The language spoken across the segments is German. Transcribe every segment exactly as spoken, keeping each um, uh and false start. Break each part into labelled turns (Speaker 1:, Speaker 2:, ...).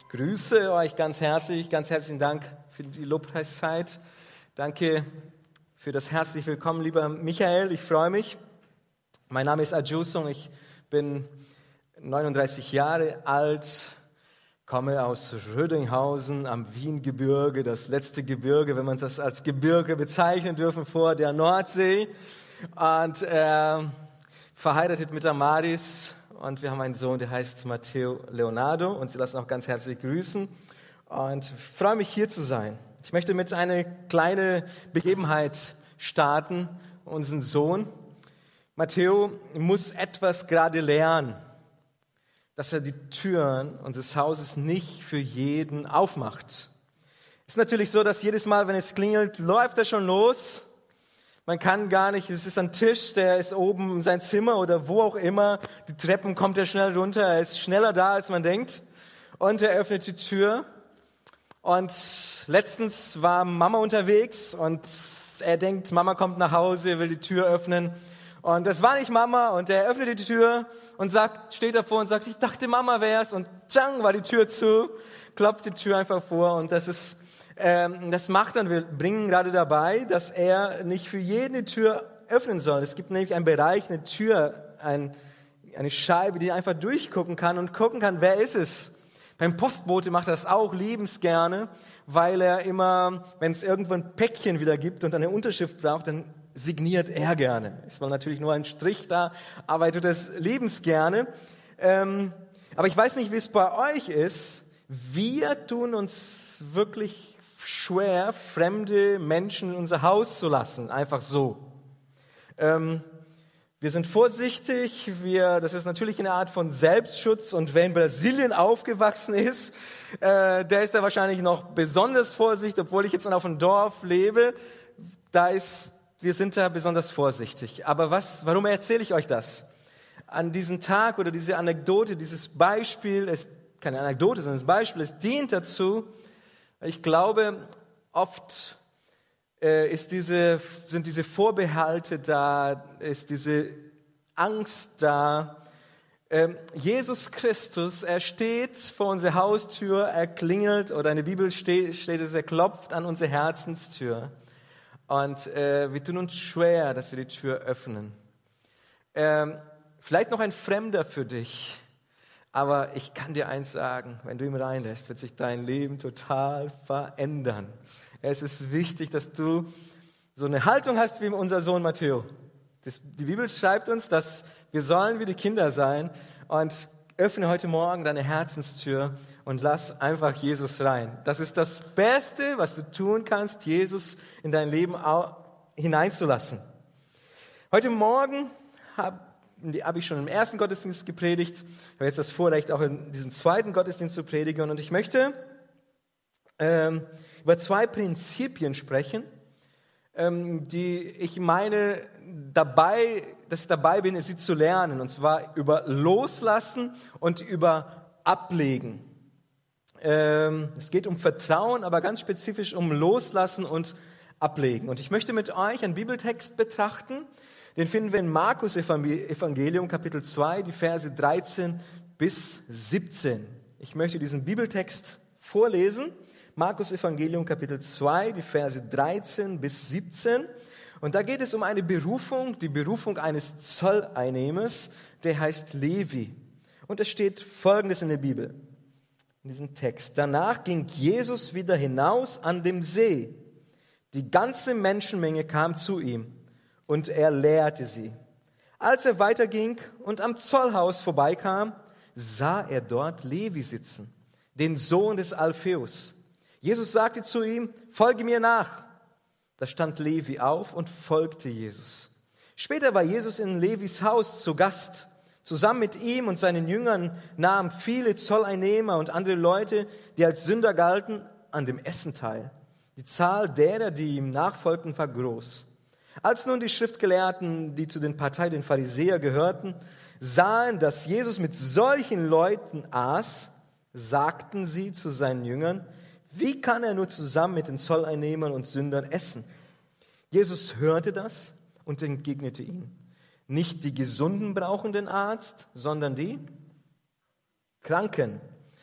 Speaker 1: grüße euch ganz herzlich, ganz herzlichen Dank für die Lobpreiszeit. Danke für das herzliche Willkommen, lieber Michael, ich freue mich. Mein Name ist Adjusung, ich bin neununddreißig Jahre alt, komme aus Rödinghausen am Wiengebirge, das letzte Gebirge, wenn man das als Gebirge bezeichnen dürfen, vor der Nordsee. Und äh, verheiratet mit Amaris. Und wir haben einen Sohn, der heißt Matteo Leonardo. Und Sie lassen auch ganz herzlich grüßen. Und ich freue mich, hier zu sein. Ich möchte mit einer kleinen Begebenheit starten. Unseren Sohn, Matteo, muss etwas gerade lernen, dass er die Türen unseres Hauses nicht für jeden aufmacht. Es ist natürlich so, dass jedes Mal, wenn es klingelt, läuft er schon los. Man kann gar nicht, es ist ein Tisch, der ist oben in sein Zimmer oder wo auch immer. Die Treppen kommt er schnell runter, er ist schneller da, als man denkt. Und er öffnet die Tür. Und letztens war Mama unterwegs und er denkt, Mama kommt nach Hause, will die Tür öffnen. Und das war nicht Mama und er öffnet die Tür und sagt, steht davor und sagt, ich dachte, Mama wär's. Und tschang, war die Tür zu, klopft die Tür einfach vor und das ist... Das macht dann, wir bringen gerade dabei, dass er nicht für jeden die Tür öffnen soll. Es gibt nämlich einen Bereich, eine Tür, ein, eine Scheibe, die einfach durchgucken kann und gucken kann, wer ist es. Beim Postbote macht er das auch liebensgerne, weil er immer, wenn es irgendwo ein Päckchen wieder gibt und eine Unterschrift braucht, dann signiert er gerne. Ist mal natürlich nur ein Strich da, aber er tut das liebensgerne. Ähm, aber ich weiß nicht, wie es bei euch ist. Wir tun uns wirklich schwer, fremde Menschen in unser Haus zu lassen, einfach so. Ähm, wir sind vorsichtig, wir, das ist natürlich eine Art von Selbstschutz und wer in Brasilien aufgewachsen ist, äh, der ist da wahrscheinlich noch besonders vorsichtig, obwohl ich jetzt auf einem Dorf lebe, da ist, wir sind da besonders vorsichtig. Aber was, warum erzähle ich euch das? An diesem Tag oder diese Anekdote, dieses Beispiel, ist keine Anekdote, sondern das Beispiel, es dient dazu. Ich glaube, oft äh, ist diese, sind diese Vorbehalte da, ist diese Angst da. Ähm, Jesus Christus, er steht vor unserer Haustür, er klingelt, oder in der Bibel steht, steht es, er klopft an unsere Herzenstür. Und äh, wir tun uns schwer, dass wir die Tür öffnen. Ähm, vielleicht noch ein Fremder für dich. Aber ich kann dir eins sagen, wenn du ihn reinlässt, wird sich dein Leben total verändern. Es ist wichtig, dass du so eine Haltung hast wie unser Sohn Matteo. Das, die Bibel schreibt uns, dass wir sollen wie die Kinder sein und öffne heute Morgen deine Herzenstür und lass einfach Jesus rein. Das ist das Beste, was du tun kannst, Jesus in dein Leben hineinzulassen. Heute Morgen habe Die habe ich schon im ersten Gottesdienst gepredigt. Ich habe jetzt das Vorrecht, auch in diesem zweiten Gottesdienst zu predigen. Und ich möchte ähm, über zwei Prinzipien sprechen, ähm, die ich meine, dabei, dass ich dabei bin, sie zu lernen. Und zwar über Loslassen und über Ablegen. Ähm, es geht um Vertrauen, aber ganz spezifisch um Loslassen und Ablegen. Und ich möchte mit euch einen Bibeltext betrachten. Den finden wir in Markus Evangelium, Kapitel zwei, die Verse dreizehn bis siebzehn. Ich möchte diesen Bibeltext vorlesen. Markus Evangelium, Kapitel zwei, die Verse dreizehn bis siebzehn. Und da geht es um eine Berufung, die Berufung eines Zolleinnehmers, der heißt Levi. Und es steht Folgendes in der Bibel, in diesem Text. Danach ging Jesus wieder hinaus an dem See. Die ganze Menschenmenge kam zu ihm. Und er lehrte sie. Als er weiterging und am Zollhaus vorbeikam, sah er dort Levi sitzen, den Sohn des Alpheus. Jesus sagte zu ihm, folge mir nach. Da stand Levi auf und folgte Jesus. Später war Jesus in Levis Haus zu Gast. Zusammen mit ihm und seinen Jüngern nahmen viele Zolleinnehmer und andere Leute, die als Sünder galten, an dem Essen teil. Die Zahl derer, die ihm nachfolgten, war groß. Als nun die Schriftgelehrten, die zu den Partei den Pharisäer gehörten, sahen, dass Jesus mit solchen Leuten aß, sagten sie zu seinen Jüngern, wie kann er nur zusammen mit den Zolleinnehmern und Sündern essen? Jesus hörte das und entgegnete ihnen, nicht die Gesunden brauchen den Arzt, sondern die Kranken.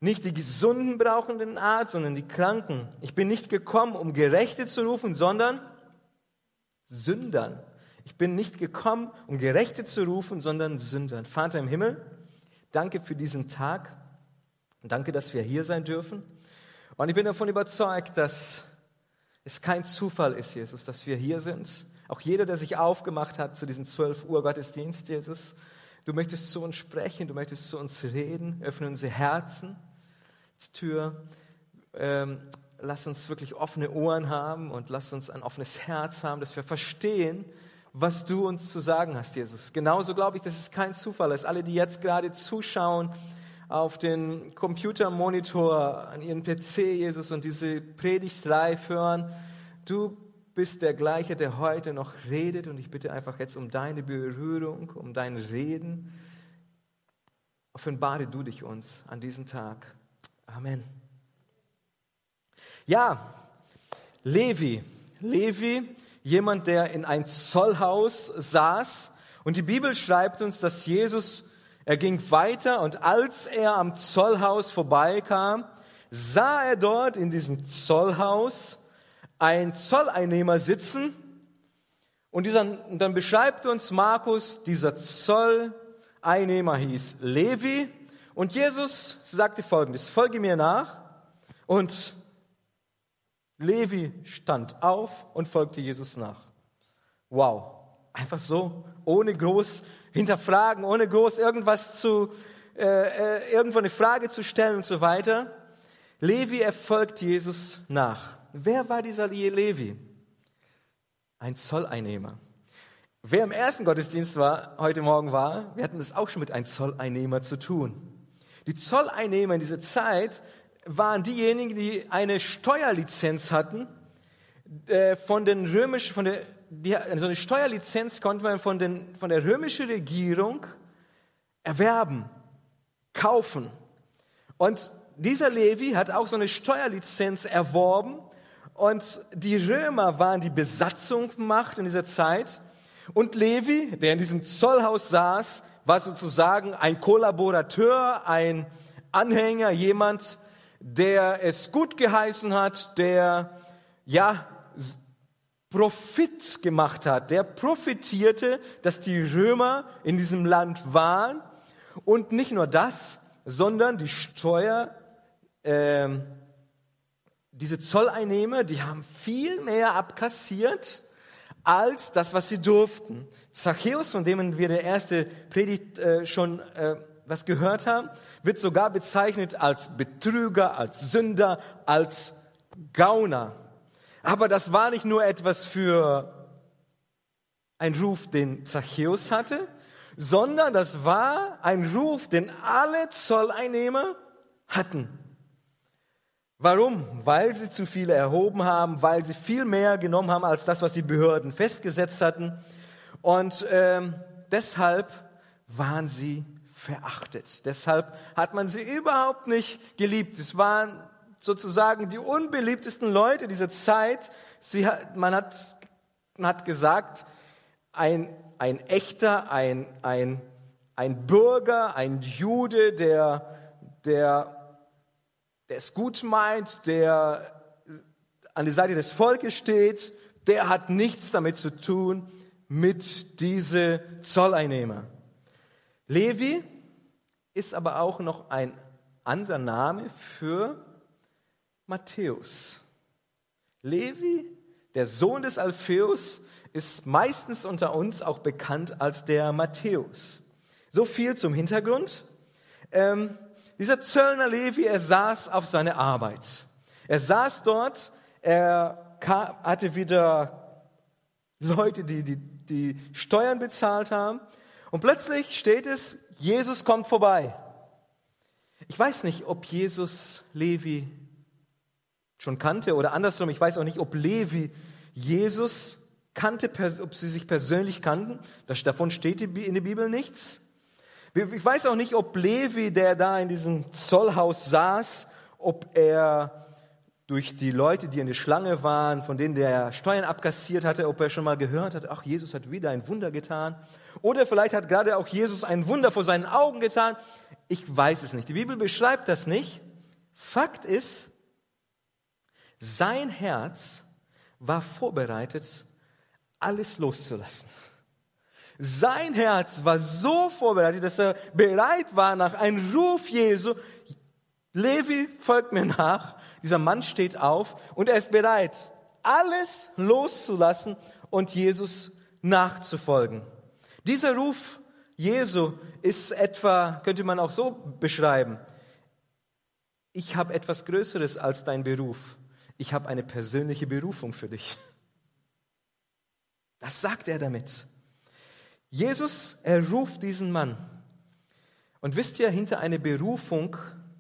Speaker 1: Nicht die Gesunden brauchen den Arzt, sondern die Kranken. Ich bin nicht gekommen, um Gerechte zu rufen, sondern Sündern. Ich bin nicht gekommen, um Gerechte zu rufen, sondern Sündern. Vater im Himmel, danke für diesen Tag. Danke, dass wir hier sein dürfen. Und ich bin davon überzeugt, dass es kein Zufall ist, Jesus, dass wir hier sind. Auch jeder, der sich aufgemacht hat zu diesem zwölf Uhr Gottesdienst, Jesus, du möchtest zu uns sprechen, du möchtest zu uns reden, öffne unsere Herzen, die Tür. Ähm, lass uns wirklich offene Ohren haben und lass uns ein offenes Herz haben, dass wir verstehen, was du uns zu sagen hast, Jesus. Genauso glaube ich, dass es kein Zufall ist. Alle, die jetzt gerade zuschauen auf den Computermonitor, an ihren P C, Jesus, und diese Predigt live hören, du bist der Gleiche, der heute noch redet, und ich bitte einfach jetzt um deine Berührung, um dein Reden. Offenbare du dich uns an diesem Tag. Amen. Ja, Levi. Levi, jemand, der in ein Zollhaus saß. Und die Bibel schreibt uns, dass Jesus, er ging weiter, und als er am Zollhaus vorbeikam, sah er dort in diesem Zollhaus einen Zolleinnehmer sitzen. Und dieser, dann beschreibt uns Markus, dieser Zolleinnehmer hieß Levi. Und Jesus sagte Folgendes: Folge mir nach. Und Levi stand auf und folgte Jesus nach. Wow, einfach so, ohne groß hinterfragen, ohne groß irgendwas zu, äh, äh, irgendwo eine Frage zu stellen und so weiter. Levi, er folgt Jesus nach. Wer war dieser Levi? Ein Zolleinnehmer. Wer im ersten Gottesdienst war, heute Morgen war, wir hatten das auch schon mit einem Zolleinnehmer zu tun. Die Zolleinnehmer in dieser Zeit waren diejenigen, die eine Steuerlizenz hatten, äh, von den römischen, von der, die, also eine Steuerlizenz konnte man von, den, von der römischen Regierung erwerben, kaufen. Und dieser Levi hat auch so eine Steuerlizenz erworben, und die Römer waren die Besatzungsmacht in dieser Zeit. Und Levi, der in diesem Zollhaus saß, war sozusagen ein Kollaborateur, ein Anhänger, jemand, der es gut geheißen hat, der ja Profit gemacht hat, der profitierte, dass die Römer in diesem Land waren. Und nicht nur das, sondern die Steuer, äh, diese Zolleinnehmer, die haben viel mehr abkassiert als das, was sie durften. Zachäus, von dem wir der erste Predigt äh, schon äh, was gehört haben, wird sogar bezeichnet als Betrüger, als Sünder, als Gauner. Aber das war nicht nur etwas für einen Ruf, den Zachäus hatte, sondern das war ein Ruf, den alle Zolleinnehmer hatten. Warum? Weil sie zu viele erhoben haben, weil sie viel mehr genommen haben als das, was die Behörden festgesetzt hatten. Und ähm, deshalb waren sie verachtet. Deshalb hat man sie überhaupt nicht geliebt. Es waren sozusagen die unbeliebtesten Leute dieser Zeit. Sie hat, man, hat, man hat gesagt, ein, ein echter, ein, ein, ein Bürger, ein Jude, der, der der es gut meint, der an der Seite des Volkes steht, der hat nichts damit zu tun mit diesen Zolleinnehmer. Levi ist aber auch noch ein anderer Name für Matthäus. Levi, der Sohn des Alpheus, ist meistens unter uns auch bekannt als der Matthäus. So viel zum Hintergrund. Ähm, Dieser Zöllner Levi, er saß auf seine Arbeit. Er saß dort, er hatte wieder Leute, die, die die Steuern bezahlt haben. Und plötzlich steht es, Jesus kommt vorbei. Ich weiß nicht, ob Jesus Levi schon kannte oder andersrum. Ich weiß auch nicht, ob Levi Jesus kannte, ob sie sich persönlich kannten. Davon steht in der Bibel nichts. Ich weiß auch nicht, ob Levi, der da in diesem Zollhaus saß, ob er durch die Leute, die in der Schlange waren, von denen der Steuern abkassiert hatte, ob er schon mal gehört hat, ach, Jesus hat wieder ein Wunder getan. Oder vielleicht hat gerade auch Jesus ein Wunder vor seinen Augen getan. Ich weiß es nicht. Die Bibel beschreibt das nicht. Fakt ist, sein Herz war vorbereitet, alles loszulassen. Sein Herz war so vorbereitet, dass er bereit war, nach einem Ruf Jesu, Levi, folgt mir nach. Dieser Mann steht auf und er ist bereit, alles loszulassen und Jesus nachzufolgen. Dieser Ruf Jesu ist etwa, könnte man auch so beschreiben: Ich habe etwas Größeres als dein Beruf. Ich habe eine persönliche Berufung für dich. Das sagt er damit. Jesus, er ruft diesen Mann. Und wisst ihr, hinter einer Berufung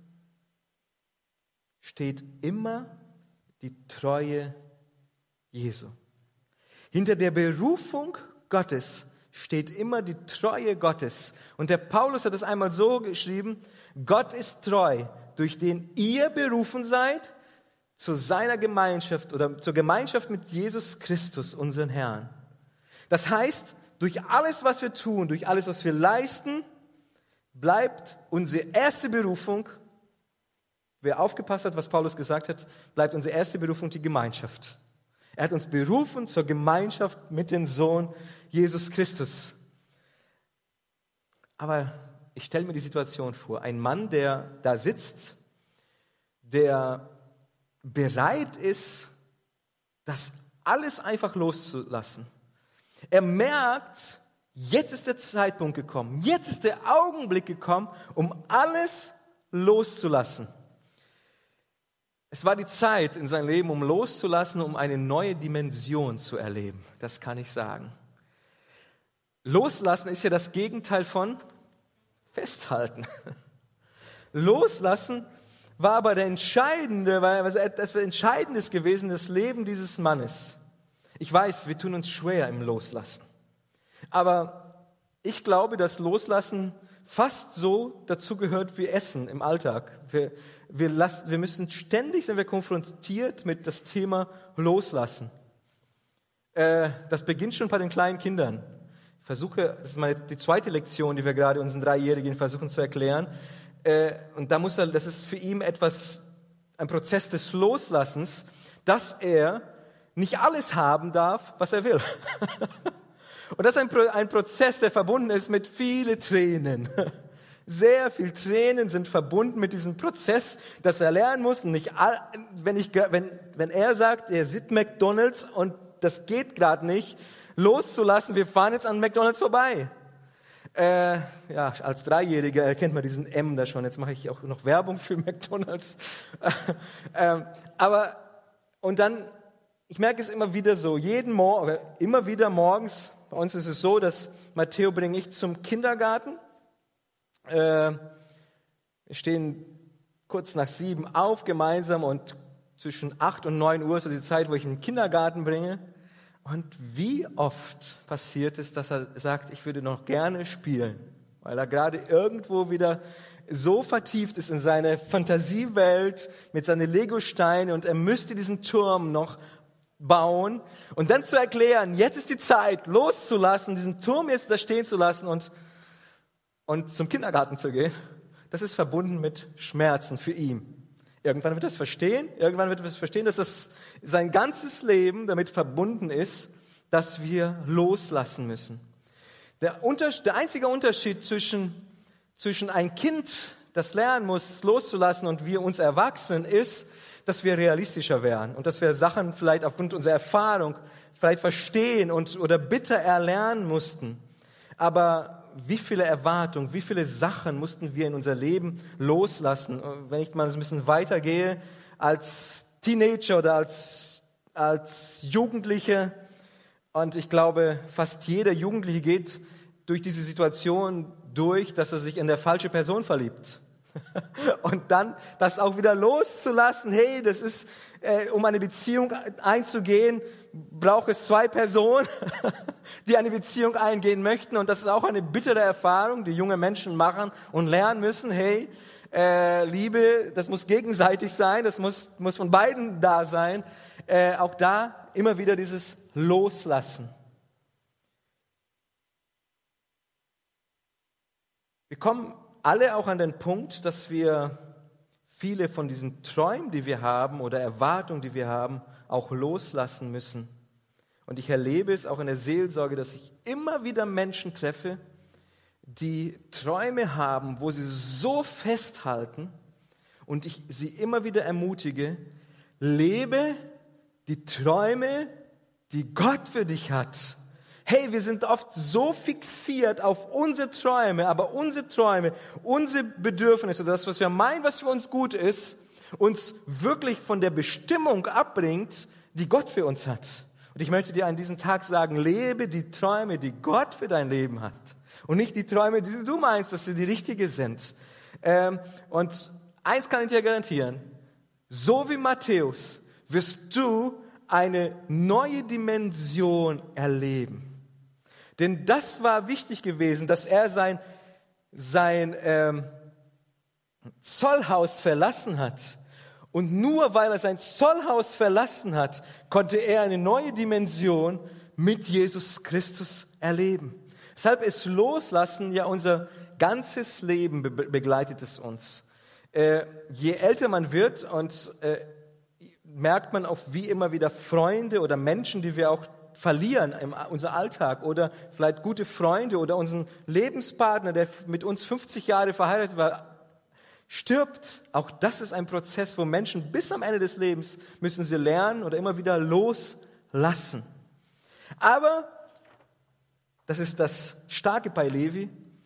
Speaker 1: steht immer die Treue Jesu. Hinter der Berufung Gottes steht immer die Treue Gottes. Und der Paulus hat es einmal so geschrieben: Gott ist treu, durch den ihr berufen seid, zu seiner Gemeinschaft oder zur Gemeinschaft mit Jesus Christus, unseren Herrn. Das heißt, durch alles, was wir tun, durch alles, was wir leisten, bleibt unsere erste Berufung, wer aufgepasst hat, was Paulus gesagt hat, bleibt unsere erste Berufung die Gemeinschaft. Er hat uns berufen zur Gemeinschaft mit dem Sohn Jesus Christus. Aber ich stelle mir die Situation vor, ein Mann, der da sitzt, der bereit ist, das alles einfach loszulassen. Er merkt, jetzt ist der Zeitpunkt gekommen, jetzt ist der Augenblick gekommen, um alles loszulassen. Es war die Zeit in seinem Leben, um loszulassen, um eine neue Dimension zu erleben. Das kann ich sagen. Loslassen ist ja das Gegenteil von festhalten. Loslassen war aber der entscheidende, weil das Entscheidendes gewesen, das Leben dieses Mannes. Ich weiß, wir tun uns schwer im Loslassen. Aber ich glaube, dass Loslassen fast so dazu gehört wie Essen im Alltag. Wir, wir, lassen, wir müssen ständig, sind wir konfrontiert mit das Thema Loslassen. Äh, das beginnt schon bei den kleinen Kindern. Ich versuche, das ist meine, die zweite Lektion, die wir gerade unseren Dreijährigen versuchen zu erklären. Äh, und da muss er, das ist für ihn etwas, ein Prozess des Loslassens, dass er nicht alles haben darf, was er will. Und das ist ein, Pro, ein Prozess, der verbunden ist mit vielen Tränen. Sehr viele Tränen sind verbunden mit diesem Prozess, dass er lernen muss. Und nicht all, wenn, ich, wenn, wenn er sagt, er sieht McDonald's und das geht gerade nicht, loszulassen, wir fahren jetzt an McDonald's vorbei. Äh, ja, als Dreijähriger erkennt man diesen M da schon. Jetzt mache ich auch noch Werbung für McDonald's. ähm, aber, und dann, ich merke es immer wieder so, jeden Morgen, immer wieder morgens, bei uns ist es so, dass Matteo bringe ich zum Kindergarten. Äh, wir stehen kurz nach sieben auf gemeinsam und zwischen acht und neun Uhr ist so die Zeit, wo ich ihn in den Kindergarten bringe. Und wie oft passiert es, dass er sagt, ich würde noch gerne spielen, weil er gerade irgendwo wieder so vertieft ist in seine Fantasiewelt mit seinen Lego-Steinen und er müsste diesen Turm noch bauen und dann zu erklären, jetzt ist die Zeit, loszulassen, diesen Turm jetzt da stehen zu lassen und, und zum Kindergarten zu gehen. Das ist verbunden mit Schmerzen für ihn. Irgendwann wird er es verstehen, irgendwann wird er es verstehen, dass das sein ganzes Leben damit verbunden ist, dass wir loslassen müssen. Der, Unter, der einzige Unterschied zwischen, zwischen ein Kind, das lernen muss, loszulassen, und wir uns Erwachsenen ist, dass wir realistischer werden und dass wir Sachen vielleicht aufgrund unserer Erfahrung vielleicht verstehen und, oder bitter erlernen mussten. Aber wie viele Erwartungen, wie viele Sachen mussten wir in unser Leben loslassen? Wenn ich mal ein bisschen weitergehe, als Teenager oder als, als Jugendliche, und ich glaube, fast jeder Jugendliche geht durch diese Situation durch, dass er sich in der falsche Person verliebt. Und dann das auch wieder loszulassen, hey, das ist, äh, um eine Beziehung einzugehen, braucht es zwei Personen, die eine Beziehung eingehen möchten. Und das ist auch eine bittere Erfahrung, die junge Menschen machen und lernen müssen, hey, äh, Liebe, das muss gegenseitig sein, das muss, muss von beiden da sein. Äh, auch da immer wieder dieses Loslassen. Wir kommen alle auch an den Punkt, dass wir viele von diesen Träumen, die wir haben oder Erwartungen, die wir haben, auch loslassen müssen. Und ich erlebe es auch in der Seelsorge, dass ich immer wieder Menschen treffe, die Träume haben, wo sie so festhalten und ich sie immer wieder ermutige, lebe die Träume, die Gott für dich hat. Hey, wir sind oft so fixiert auf unsere Träume, aber unsere Träume, unsere Bedürfnisse, das, was wir meinen, was für uns gut ist, uns wirklich von der Bestimmung abbringt, die Gott für uns hat. Und ich möchte dir an diesem Tag sagen, lebe die Träume, die Gott für dein Leben hat. Und nicht die Träume, die du meinst, dass sie die richtige sind. Ähm, und eins kann ich dir garantieren, so wie Matthäus wirst du eine neue Dimension erleben. Denn das war wichtig gewesen, dass er sein, sein ähm, Zollhaus verlassen hat. Und nur weil er sein Zollhaus verlassen hat, konnte er eine neue Dimension mit Jesus Christus erleben. Deshalb ist Loslassen ja unser ganzes Leben, be- begleitet es uns. Äh, je älter man wird und äh, merkt man auch wie immer wieder Freunde oder Menschen, die wir auch verlieren in unserem Alltag oder vielleicht gute Freunde oder unseren Lebenspartner, der mit uns fünfzig Jahre verheiratet war, stirbt. Auch das ist ein Prozess, wo Menschen bis am Ende des Lebens müssen sie lernen oder immer wieder loslassen. Aber, das ist das Starke bei Levi,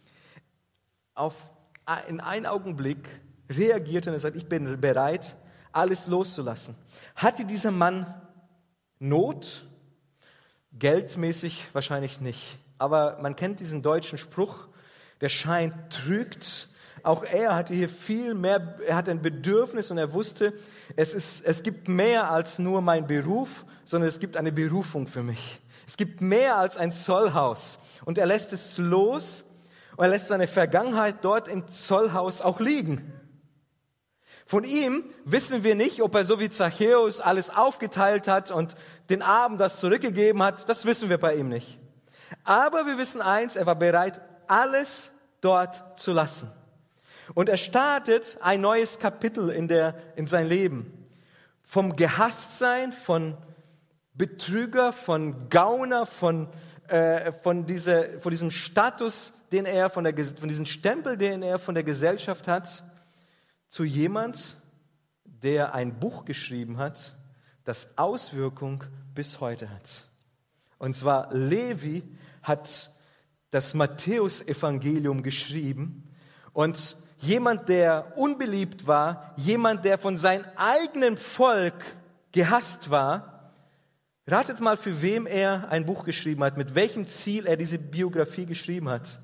Speaker 1: auf, in einem Augenblick reagiert und er sagt, ich bin bereit, alles loszulassen. Hatte dieser Mann Not? Geldmäßig wahrscheinlich nicht. Aber man kennt diesen deutschen Spruch, der Schein trügt. Auch er hatte hier viel mehr, er hatte ein Bedürfnis und er wusste, es, ist, es gibt mehr als nur mein Beruf, sondern es gibt eine Berufung für mich. Es gibt mehr als ein Zollhaus. Und er lässt es los und er lässt seine Vergangenheit dort im Zollhaus auch liegen. Von ihm wissen wir nicht, ob er so wie Zachäus alles aufgeteilt hat und den Armen das zurückgegeben hat. Das wissen wir bei ihm nicht. Aber wir wissen eins, er war bereit, alles dort zu lassen. Und er startet ein neues Kapitel in, der, in sein Leben. Vom Gehasstsein, von Betrüger, von Gauner, von, äh, von, dieser, von diesem Status, den er, von, der, von diesem Stempel, den er von der Gesellschaft hat, zu jemand, der ein Buch geschrieben hat, das Auswirkung bis heute hat. Und zwar Levi hat das Matthäusevangelium geschrieben und jemand, der unbeliebt war, jemand, der von seinem eigenen Volk gehasst war, ratet mal, für wem er ein Buch geschrieben hat, mit welchem Ziel er diese Biografie geschrieben hat.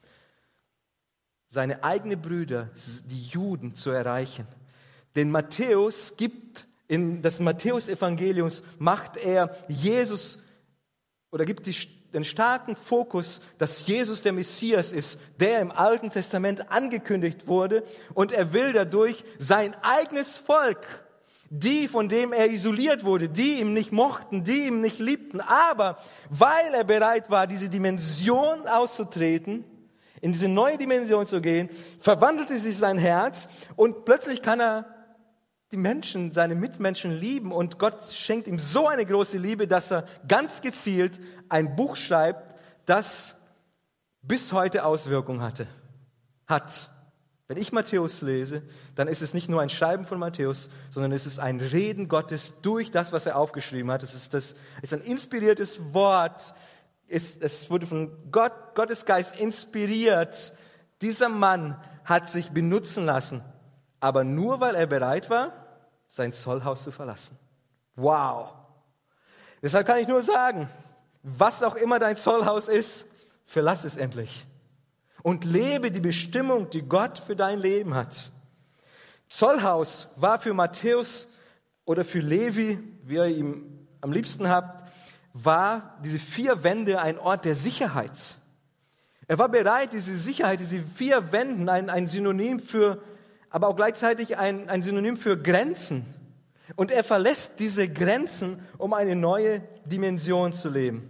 Speaker 1: Seine eigenen Brüder, die Juden, zu erreichen. Denn Matthäus gibt, in das Matthäusevangeliums macht er Jesus oder gibt die, den starken Fokus, dass Jesus der Messias ist, der im Alten Testament angekündigt wurde. Und er will dadurch sein eigenes Volk, die, von dem er isoliert wurde, die ihn nicht mochten, die ihn nicht liebten, aber weil er bereit war, diese Dimension auszutreten, in diese neue Dimension zu gehen, verwandelte sich sein Herz und plötzlich kann er die Menschen, seine Mitmenschen lieben und Gott schenkt ihm so eine große Liebe, dass er ganz gezielt ein Buch schreibt, das bis heute Auswirkungen hatte, hat. Wenn ich Matthäus lese, dann ist es nicht nur ein Schreiben von Matthäus, sondern es ist ein Reden Gottes durch das, was er aufgeschrieben hat. Es ist, das, es ist ein inspiriertes Wort. Es, es wurde von Gott, Gottes Geist inspiriert. Dieser Mann hat sich benutzen lassen, aber nur, weil er bereit war, sein Zollhaus zu verlassen. Wow! Deshalb kann ich nur sagen, was auch immer dein Zollhaus ist, verlass es endlich. Und lebe die Bestimmung, die Gott für dein Leben hat. Zollhaus war für Matthäus oder für Levi, wie ihr ihn am liebsten habt, war diese vier Wände ein Ort der Sicherheit. Er war bereit, diese Sicherheit, diese vier Wände, ein, ein Synonym für, aber auch gleichzeitig ein, ein Synonym für Grenzen. Und er verlässt diese Grenzen, um eine neue Dimension zu leben.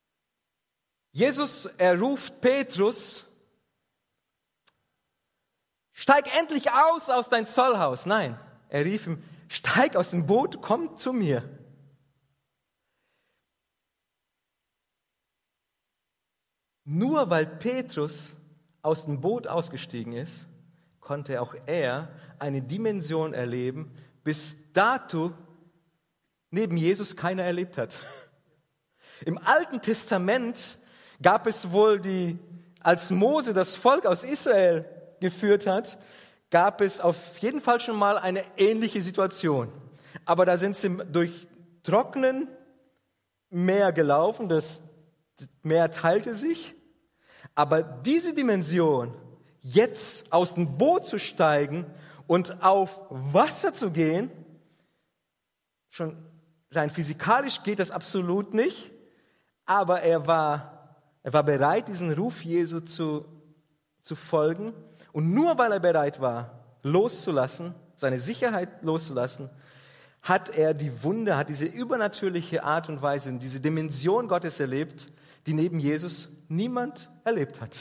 Speaker 1: Jesus, er ruft Petrus steig endlich aus aus dein Zollhaus. Nein, er rief ihm, steig aus dem Boot, komm zu mir. Nur weil Petrus aus dem Boot ausgestiegen ist, konnte auch er eine Dimension erleben, bis dato neben Jesus keiner erlebt hat. Im Alten Testament gab es wohl die, als Mose das Volk aus Israel geführt hat, gab es auf jeden Fall schon mal eine ähnliche Situation. Aber da sind sie durch trockenen Meer gelaufen, das Meer teilte sich. Aber diese Dimension, jetzt aus dem Boot zu steigen und auf Wasser zu gehen, schon rein physikalisch geht das absolut nicht, aber er war, er war bereit, diesen Ruf Jesu zu, zu folgen. Und nur weil er bereit war, loszulassen, seine Sicherheit loszulassen, hat er die Wunder, hat diese übernatürliche Art und Weise, diese Dimension Gottes erlebt, die neben Jesus niemand erlebt hat.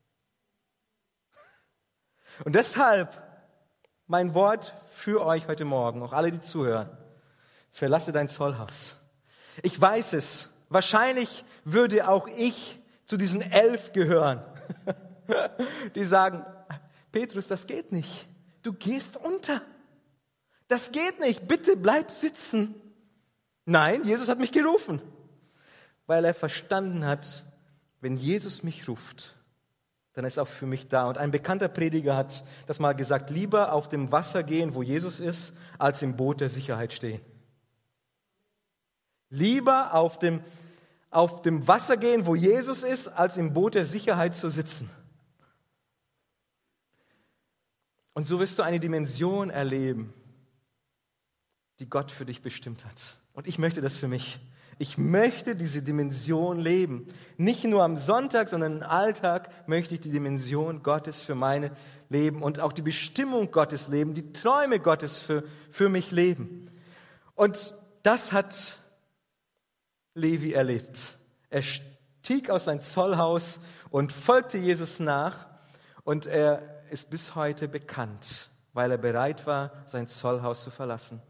Speaker 1: Und deshalb mein Wort für euch heute Morgen, auch alle, die zuhören: Verlasse dein Zollhaus. Ich weiß es, wahrscheinlich würde auch ich zu diesen elf gehören, die sagen, Petrus, das geht nicht. Du gehst unter. Das geht nicht. Bitte bleib sitzen. Nein, Jesus hat mich gerufen, weil er verstanden hat, wenn Jesus mich ruft, dann ist er auch für mich da. Und ein bekannter Prediger hat das mal gesagt: Lieber auf dem Wasser gehen, wo Jesus ist, als im Boot der Sicherheit stehen. Lieber auf dem, auf dem Wasser gehen, wo Jesus ist, als im Boot der Sicherheit zu sitzen. Und so wirst du eine Dimension erleben, die Gott für dich bestimmt hat. Und ich möchte das für mich. Ich möchte diese Dimension leben. Nicht nur am Sonntag, sondern im Alltag möchte ich die Dimension Gottes für mein Leben und auch die Bestimmung Gottes leben, die Träume Gottes für, für mich leben. Und das hat Levi erlebt. Er stieg aus seinem Zollhaus und folgte Jesus nach, und er ist bis heute bekannt, weil er bereit war, sein Zollhaus zu verlassen.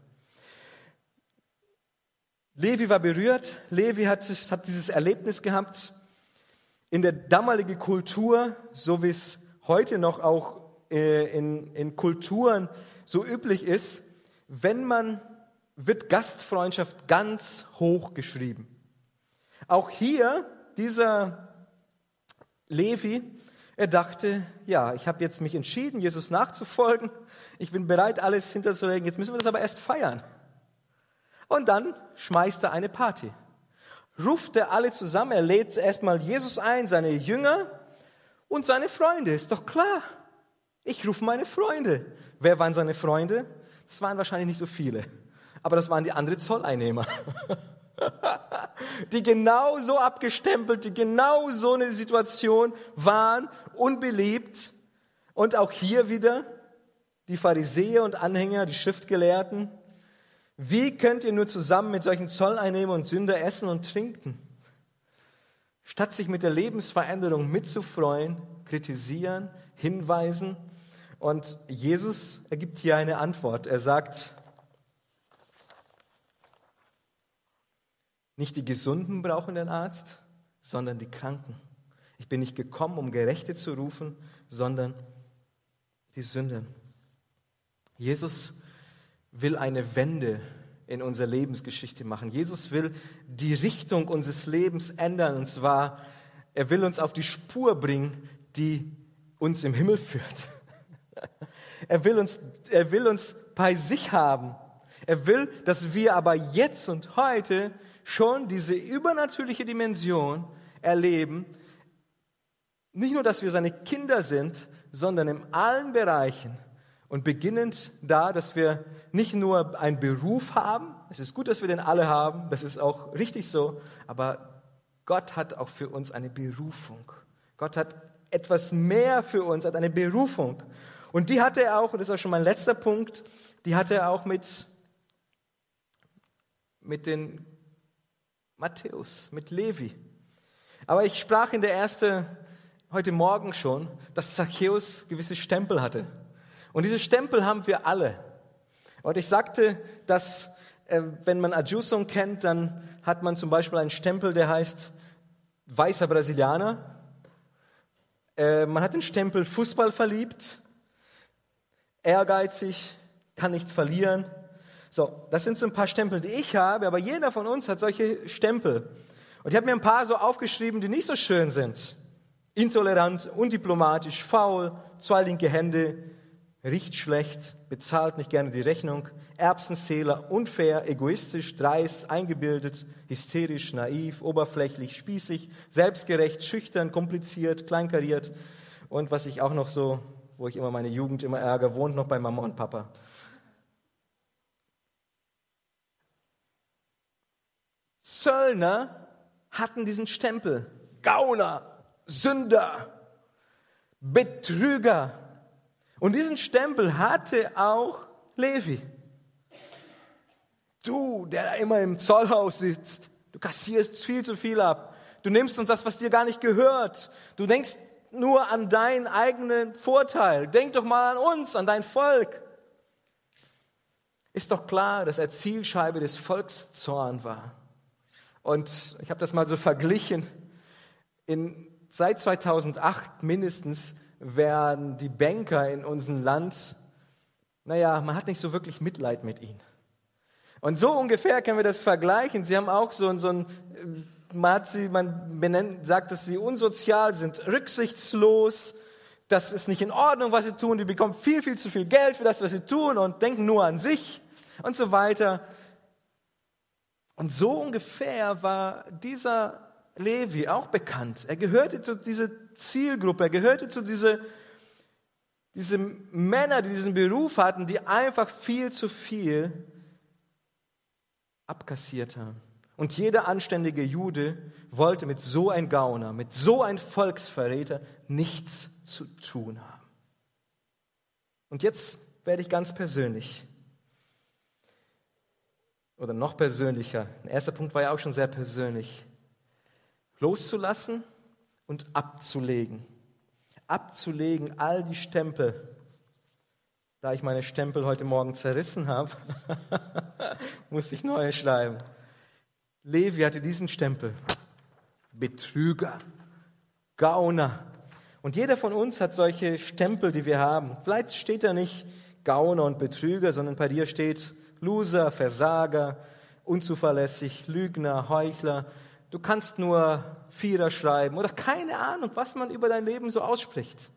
Speaker 1: Levi war berührt, Levi hat, hat dieses Erlebnis gehabt. In der damaligen Kultur, so wie es heute noch auch äh, in, in Kulturen so üblich ist, wenn man, wird Gastfreundschaft ganz hoch geschrieben. Auch hier, dieser Levi, er dachte, ja, ich habe jetzt mich entschieden, Jesus nachzufolgen. Ich bin bereit, alles hinterzulegen. Jetzt müssen wir das aber erst feiern. Und dann schmeißt er eine Party. Ruft er alle zusammen, er lädt erstmal Jesus ein, seine Jünger und seine Freunde. Ist doch klar. Ich rufe meine Freunde. Wer waren seine Freunde? Das waren wahrscheinlich nicht so viele. Aber das waren die anderen Zolleinnehmer. Die genau so abgestempelt, die genau so eine Situation waren, unbeliebt. Und auch hier wieder die Pharisäer und Anhänger, die Schriftgelehrten. Wie könnt ihr nur zusammen mit solchen Zolleinnehmern und Sünder essen und trinken? Statt sich mit der Lebensveränderung mitzufreuen, kritisieren, hinweisen. Und Jesus ergibt hier eine Antwort. Er sagt, nicht die Gesunden brauchen den Arzt, sondern die Kranken. Ich bin nicht gekommen, um Gerechte zu rufen, sondern die Sünder. Jesus will eine Wende in unserer Lebensgeschichte machen. Jesus will die Richtung unseres Lebens ändern. Und zwar, er will uns auf die Spur bringen, die uns im Himmel führt. Er will uns, er will uns bei sich haben. Er will, dass wir aber jetzt und heute schon diese übernatürliche Dimension erleben. Nicht nur, dass wir seine Kinder sind, sondern in allen Bereichen. Und beginnend da, dass wir nicht nur einen Beruf haben, es ist gut, dass wir den alle haben, das ist auch richtig so, aber Gott hat auch für uns eine Berufung. Gott hat etwas mehr für uns, hat eine Berufung. Und die hatte er auch, und das ist auch schon mein letzter Punkt, die hatte er auch mit, mit den Matthäus, mit Levi. Aber ich sprach in der ersten, heute Morgen schon, dass Zachäus gewisse Stempel hatte. Und diese Stempel haben wir alle. Und ich sagte, dass äh, wenn man Adjusung kennt, dann hat man zum Beispiel einen Stempel, der heißt weißer Brasilianer. Äh, man hat den Stempel Fußball verliebt, ehrgeizig, kann nicht verlieren. So, das sind so ein paar Stempel, die ich habe, aber jeder von uns hat solche Stempel. Und ich habe mir ein paar so aufgeschrieben, die nicht so schön sind. Intolerant, undiplomatisch, faul, zwei linke Hände, riecht schlecht, bezahlt nicht gerne die Rechnung, Erbsenzähler, unfair, egoistisch, dreist, eingebildet, hysterisch, naiv, oberflächlich, spießig, selbstgerecht, schüchtern, kompliziert, kleinkariert und was ich auch noch so, wo ich immer meine Jugend immer ärgere, wohnt noch bei Mama und Papa. Zöllner hatten diesen Stempel. Gauner, Sünder, Betrüger. Und diesen Stempel hatte auch Levi. Du, der da immer im Zollhaus sitzt, du kassierst viel zu viel ab. Du nimmst uns das, was dir gar nicht gehört. Du denkst nur an deinen eigenen Vorteil. Denk doch mal an uns, an dein Volk. Ist doch klar, dass er Zielscheibe des Volkszorn war. Und ich habe das mal so verglichen. In, seit zweitausendacht mindestens werden die Banker in unserem Land, naja, man hat nicht so wirklich Mitleid mit ihnen. Und so ungefähr können wir das vergleichen. Sie haben auch so, so ein, man, hat sie, man benennt, sagt, dass sie unsozial sind, rücksichtslos, das ist nicht in Ordnung, was sie tun, die bekommen viel, viel zu viel Geld für das, was sie tun und denken nur an sich und so weiter. Und so ungefähr war dieser Levi auch bekannt. Er gehörte zu dieser Zielgruppe, er gehörte zu dieser, diese Männer, die diesen Beruf hatten, die einfach viel zu viel abkassiert haben. Und jeder anständige Jude wollte mit so einem Gauner, mit so einem Volksverräter nichts zu tun haben. Und jetzt werde ich ganz persönlich. Oder noch persönlicher. Der erste Punkt war ja auch schon sehr persönlich. Loszulassen und abzulegen. Abzulegen all die Stempel. Da ich meine Stempel heute Morgen zerrissen habe, musste ich neue schreiben. Levi hatte diesen Stempel. Betrüger, Gauner. Und jeder von uns hat solche Stempel, die wir haben. Vielleicht steht da nicht Gauner und Betrüger, sondern bei dir steht Loser, Versager, unzuverlässig, Lügner, Heuchler. Du kannst nur Vierer schreiben oder keine Ahnung, was man über dein Leben so ausspricht.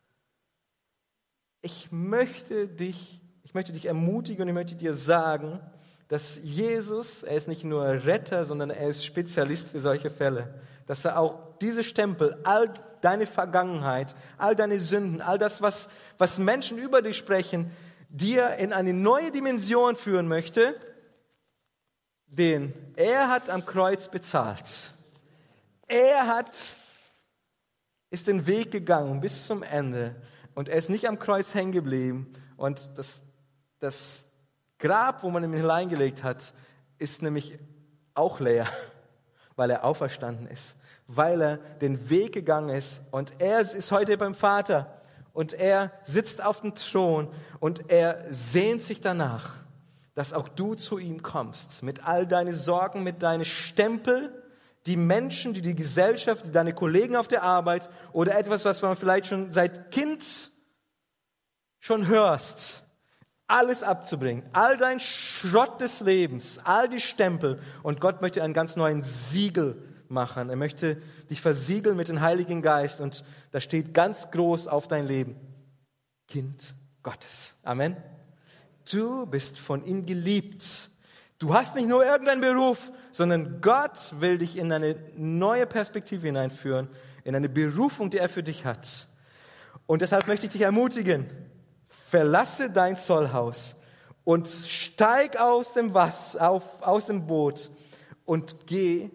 Speaker 1: Ich möchte dich, ich möchte dich ermutigen und ich möchte dir sagen, dass Jesus, er ist nicht nur Retter, sondern er ist Spezialist für solche Fälle. Dass er auch diese Stempel, all deine Vergangenheit, all deine Sünden, all das, was, was Menschen über dich sprechen, dir in eine neue Dimension führen möchte, den er hat am Kreuz bezahlt. Er hat, ist den Weg gegangen bis zum Ende und er ist nicht am Kreuz hängen geblieben. Und das, das Grab, wo man ihn hineingelegt hat, ist nämlich auch leer, weil er auferstanden ist, weil er den Weg gegangen ist und er ist heute beim Vater. Und er sitzt auf dem Thron und er sehnt sich danach, dass auch du zu ihm kommst. Mit all deinen Sorgen, mit deinen Stempel, die Menschen, die die Gesellschaft, die deine Kollegen auf der Arbeit oder etwas, was man vielleicht schon seit Kind schon hörst, alles abzubringen. All dein Schrott des Lebens, all die Stempel. Und Gott möchte einen ganz neuen Siegel machen. Er möchte dich versiegeln mit dem Heiligen Geist und da steht ganz groß auf dein Leben: Kind Gottes. Amen. Du bist von ihm geliebt. Du hast nicht nur irgendeinen Beruf, sondern Gott will dich in eine neue Perspektive hineinführen, in eine Berufung, die er für dich hat. Und deshalb möchte ich dich ermutigen, verlasse dein Zollhaus und steig aus dem Was, auf, aus dem Boot und geh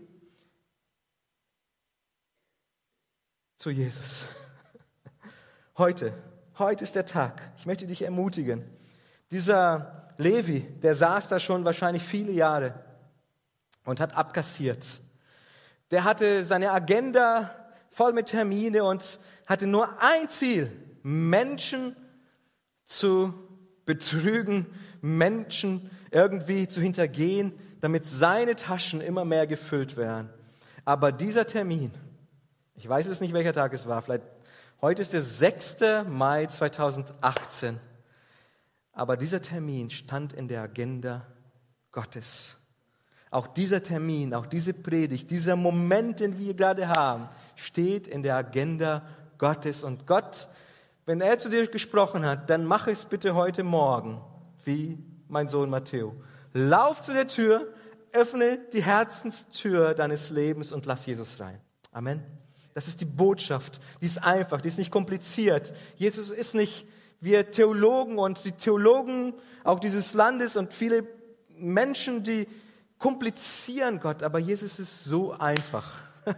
Speaker 1: zu Jesus. Heute, heute ist der Tag. Ich möchte dich ermutigen. Dieser Levi, der saß da schon wahrscheinlich viele Jahre und hat abkassiert. Der hatte seine Agenda voll mit Termine und hatte nur ein Ziel: Menschen zu betrügen, Menschen irgendwie zu hintergehen, damit seine Taschen immer mehr gefüllt werden. Aber dieser Termin, ich weiß es nicht, welcher Tag es war, vielleicht heute ist der sechster Mai zweitausendachtzehn, aber dieser Termin stand in der Agenda Gottes. Auch dieser Termin, auch diese Predigt, dieser Moment, den wir gerade haben, steht in der Agenda Gottes. Und Gott, wenn er zu dir gesprochen hat, dann mach es bitte heute Morgen, wie mein Sohn Matteo. Lauf zu der Tür, öffne die Herzenstür deines Lebens und lass Jesus rein. Amen. Das ist die Botschaft. Die ist einfach, die ist nicht kompliziert. Jesus ist nicht, wir Theologen und die Theologen auch dieses Landes und viele Menschen, die komplizieren Gott, aber Jesus ist so einfach.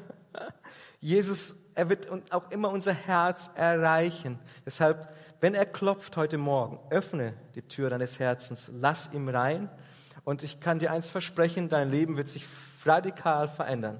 Speaker 1: Jesus, er wird auch immer unser Herz erreichen. Deshalb, wenn er klopft heute Morgen, öffne die Tür deines Herzens, lass ihm rein. Und ich kann dir eins versprechen, dein Leben wird sich radikal verändern.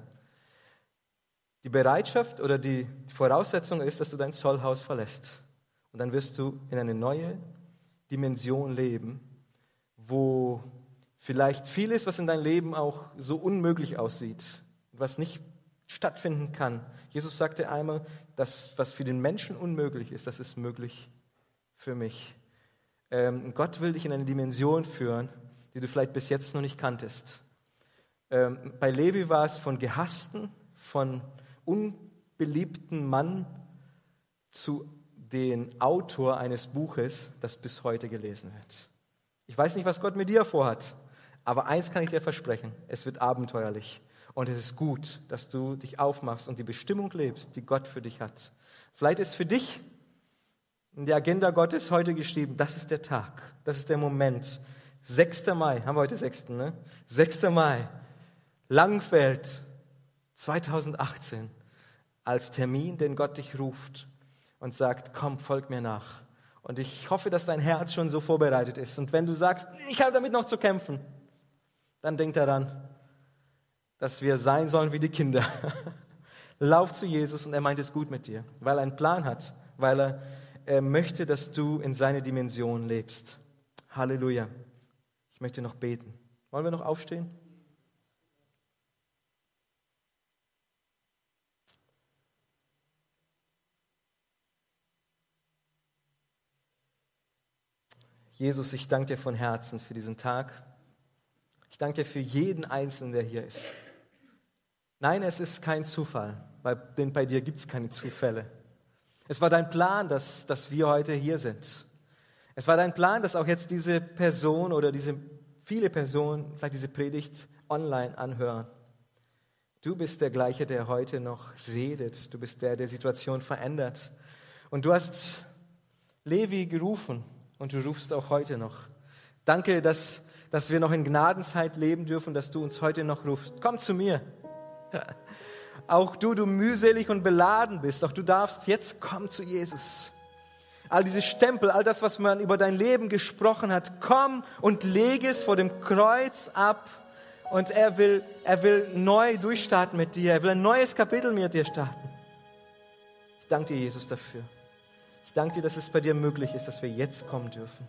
Speaker 1: Die Bereitschaft oder die Voraussetzung ist, dass du dein Zollhaus verlässt. Und dann wirst du in eine neue Dimension leben, wo vielleicht vieles, was in deinem Leben auch so unmöglich aussieht, was nicht stattfinden kann. Jesus sagte einmal, dass was für den Menschen unmöglich ist, das ist möglich für mich. Ähm, Gott will dich in eine Dimension führen, die du vielleicht bis jetzt noch nicht kanntest. Ähm, bei Levi war es von gehassten, von unbeliebten Mann zu den Autor eines Buches, das bis heute gelesen wird. Ich weiß nicht, was Gott mit dir vorhat, aber eins kann ich dir versprechen, es wird abenteuerlich und es ist gut, dass du dich aufmachst und die Bestimmung lebst, die Gott für dich hat. Vielleicht ist für dich in der Agenda Gottes heute geschrieben, das ist der Tag, das ist der Moment. sechster Mai, haben wir heute sechsten, ne? sechster Mai, Langenfeld zweitausendachtzehn, als Termin, den Gott dich ruft und sagt, komm, folg mir nach. Und ich hoffe, dass dein Herz schon so vorbereitet ist. Und wenn du sagst, ich habe damit noch zu kämpfen, dann denk daran, dass wir sein sollen wie die Kinder. Lauf zu Jesus und er meint es gut mit dir, weil er einen Plan hat, weil er, er möchte, dass du in seine Dimension lebst. Halleluja. Ich möchte noch beten. Wollen wir noch aufstehen? Jesus, ich danke dir von Herzen für diesen Tag. Ich danke dir für jeden Einzelnen, der hier ist. Nein, es ist kein Zufall, weil, denn bei dir gibt es keine Zufälle. Es war dein Plan, dass, dass wir heute hier sind. Es war dein Plan, dass auch jetzt diese Person oder diese viele Personen vielleicht diese Predigt online anhören. Du bist der Gleiche, der heute noch redet. Du bist der, der die Situation verändert. Und du hast Levi gerufen und du rufst auch heute noch. Danke, dass, dass wir noch in Gnadenzeit leben dürfen, dass du uns heute noch rufst. Komm zu mir. Auch du, du mühselig und beladen bist, auch du darfst jetzt kommen zu Jesus. All diese Stempel, all das, was man über dein Leben gesprochen hat, komm und lege es vor dem Kreuz ab. Und er will, er will neu durchstarten mit dir. Er will ein neues Kapitel mit dir starten. Ich danke dir, Jesus, dafür. Ich danke dir, dass es bei dir möglich ist, dass wir jetzt kommen dürfen.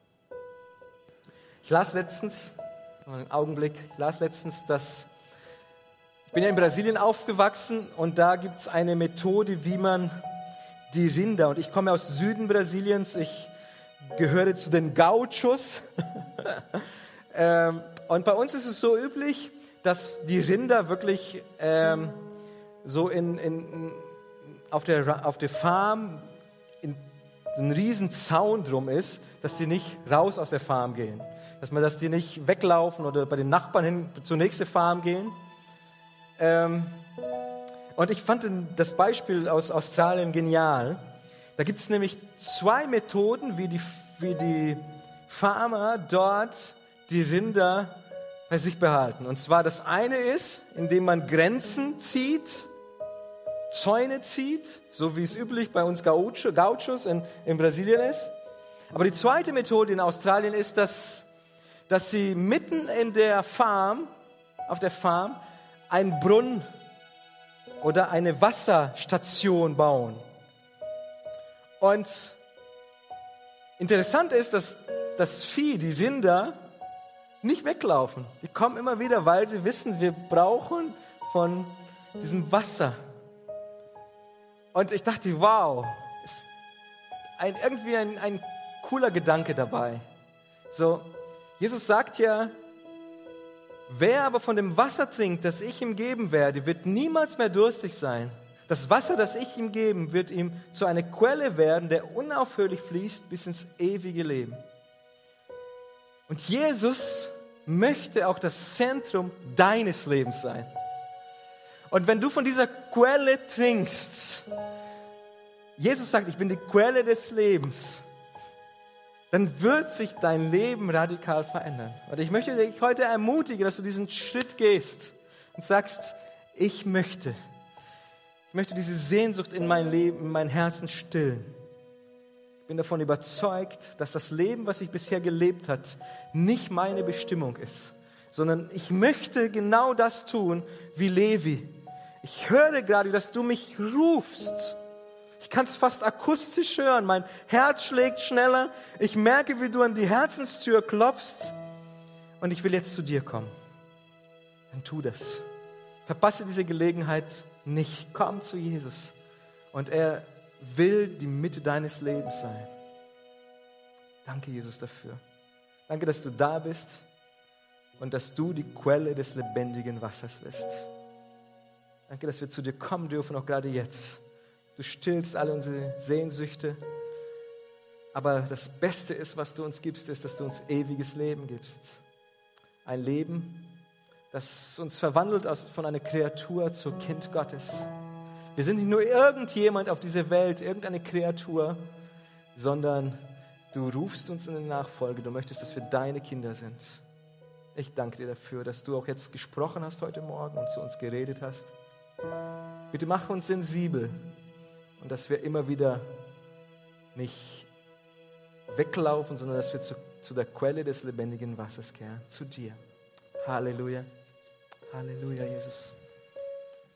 Speaker 1: Ich las letztens, einen Augenblick, ich las letztens, dass ich bin ja in Brasilien aufgewachsen und da gibt es eine Methode, wie man die Rinder, und ich komme aus Süden Brasiliens, ich gehöre zu den Gauchos. ähm, und bei uns ist es so üblich, dass die Rinder wirklich ähm, so in, in, auf, der, auf der Farm in, so ein riesen Zaun drum ist, dass die nicht raus aus der Farm gehen. Dass man, dass die nicht weglaufen oder bei den Nachbarn hin zur nächsten Farm gehen. Ähm, und ich fand das Beispiel aus Australien genial. Da gibt es nämlich zwei Methoden, wie die, wie die Farmer dort die Rinder bei sich behalten. Und zwar das eine ist, indem man Grenzen zieht, Zäune zieht, so wie es üblich bei uns Gaucho, Gauchos in, in Brasilien ist. Aber die zweite Methode in Australien ist, dass, dass sie mitten in der Farm, auf der Farm, einen Brunnen oder eine Wasserstation bauen. Und Interessant ist, dass das Vieh, die Rinder, nicht weglaufen. Die kommen immer wieder, weil sie wissen, wir brauchen von diesem Wasser. Und ich dachte, wow, ist ein, irgendwie ein, ein cooler Gedanke dabei. So, Jesus sagt ja, wer aber von dem Wasser trinkt, das ich ihm geben werde, wird niemals mehr durstig sein. Das Wasser, das ich ihm geben, wird ihm zu einer Quelle werden, der unaufhörlich fließt bis ins ewige Leben. Und Jesus möchte auch das Zentrum deines Lebens sein. Und wenn du von dieser Quelle trinkst, Jesus sagt, ich bin die Quelle des Lebens, dann wird sich dein Leben radikal verändern. Und ich möchte dich heute ermutigen, dass du diesen Schritt gehst und sagst, ich möchte, ich möchte diese Sehnsucht in mein Leben, in mein Herzen stillen. Ich bin davon überzeugt, dass das Leben, was ich bisher gelebt habe, nicht meine Bestimmung ist, sondern ich möchte genau das tun wie Levi. Ich höre gerade, dass du mich rufst. Ich kann es fast akustisch hören. Mein Herz schlägt schneller. Ich merke, wie du an die Herzenstür klopfst. Und ich will jetzt zu dir kommen. Dann tu das. Verpasse diese Gelegenheit nicht. Komm zu Jesus. Und er will die Mitte deines Lebens sein. Danke, Jesus, dafür. Danke, dass du da bist und dass du die Quelle des lebendigen Wassers bist. Danke, dass wir zu dir kommen dürfen, auch gerade jetzt. Du stillst alle unsere Sehnsüchte. Aber das Beste ist, was du uns gibst, ist, dass du uns ewiges Leben gibst. Ein Leben, das uns verwandelt aus, von einer Kreatur zu Kind Gottes. Wir sind nicht nur irgendjemand auf dieser Welt, irgendeine Kreatur, sondern du rufst uns in die Nachfolge. Du möchtest, dass wir deine Kinder sind. Ich danke dir dafür, dass du auch jetzt gesprochen hast heute Morgen und zu uns geredet hast. Bitte mach uns sensibel und dass wir immer wieder nicht weglaufen, sondern dass wir zu, zu der Quelle des lebendigen Wassers kehren, zu dir. Halleluja. Halleluja, Jesus.